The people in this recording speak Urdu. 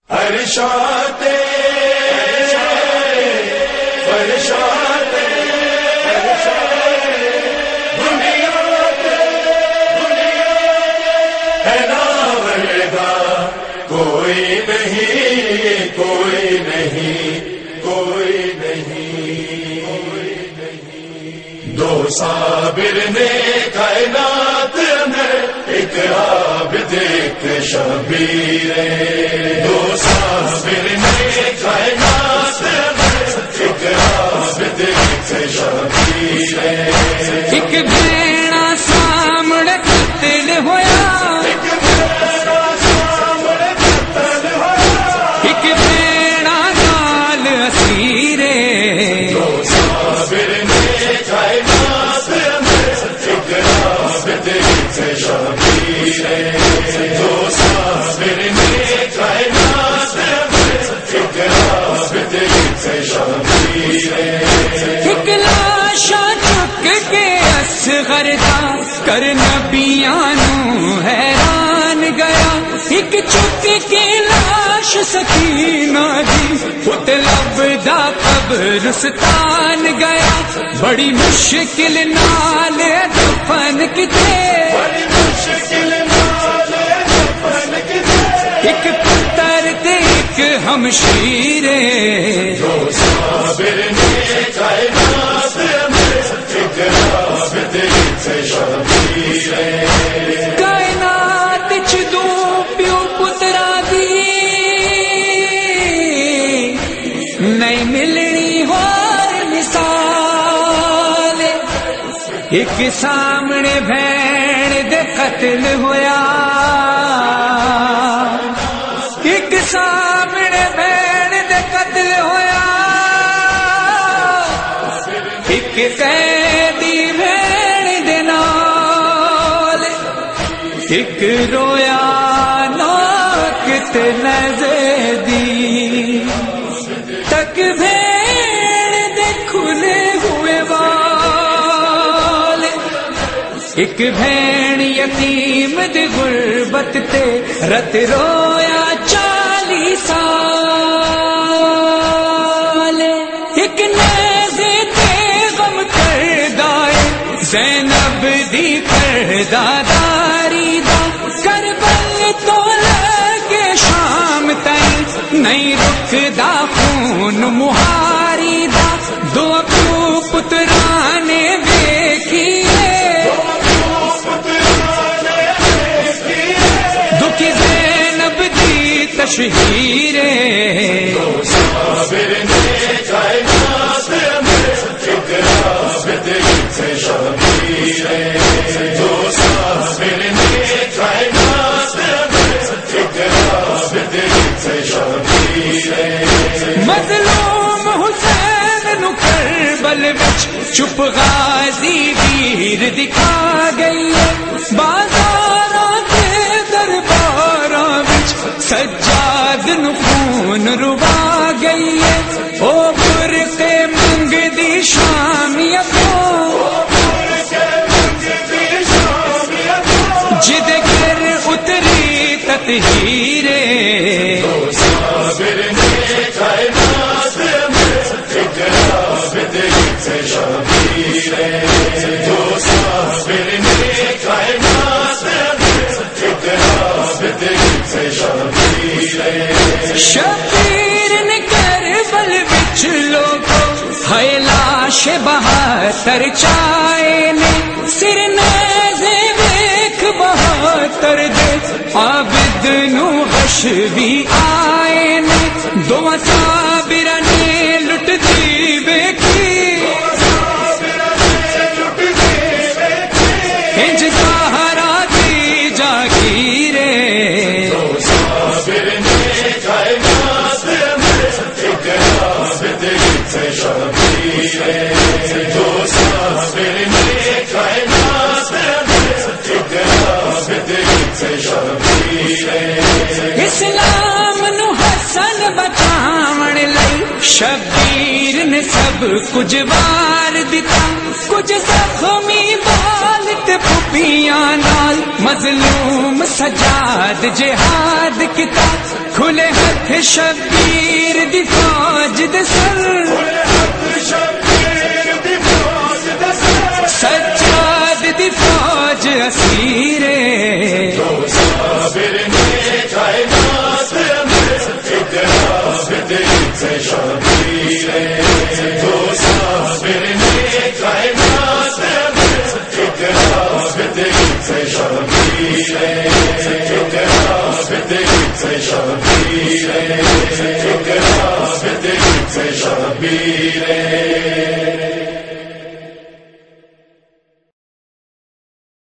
فرشاتے کوئی نہیں کوئی نہیں کوئی نہیں دو صابر نے کائنات میں ایک عابد ایک شبیر دو صابر نے کائنات میں ایک عابد ایک شبیر ایک بھیڑا سامنے قتل ہویا کر نبیانو حیران گیا ایک چک کی لاش سکینہ دی خود لبدا قبرستان گیا بڑی مشکل نال دفن کتے ایک پتر تے ایک ہمشیر دو صابر نے کائنات میں ایک عابد کائنات چدو پیو پترا دی نہیں ملنی اور مثال ایک سامنے بھیڑ دے قتل ہویا ایک سامنے بھیڑ دے قتل ہویا ایک قیدی ایک رویا ناکت نزدی تک بھیڑ دے کھلے ہوئے وال ایک بھیڑ یتیم دے غربت تے رت رویا 40 سال ایک نیزے تے غم کردائے زینب دی کرداداری کربل تو لگے شام تئی نہیں رکدا خون مہاری دا دو ابو پترانے ویکھیے دکھی زینب دی تشہیر دو صابر نے کائنات میں ایک عابد ایک شبیر دو صابر نے کائنات میں ایک عابد ایک شبیر مظلوم حسین نو کربل وچ چپ غازی ویر دکھا گئی بازاراں تے درباراں وچ سجاد نو خون روا گئی او برقے منگدی شامیت جد گر اتری تطہیر دو صابر نے کائنات میں ایک عابد ایک شبیر دو صابر نے کائنات میں ایک عابد ایک شبیر شبیر نے کربل وچ لوگوں ہائے لاش 72 چائے نے سر نیزے ویکھ 72 دے عابد نو غش بھی آئے نے دو صابر نے لٹ دی ویکھی انج سہارا دی جاگیر دو صابر نے کائنات میں ایک عابد ایک شبیر دو صابر نے کائنات میں ایک عابد ایک شبیر اسلام نو حسن بچاون لئی شبیر نے سب کچھ وار دتا کچھ زخمی بال تے پھپیاں نال مظلوم سجاد جہاد کتاب کھلے ہاتھ شبیر دی فوج دے سر سجاد دی فوج اسیرے شبیر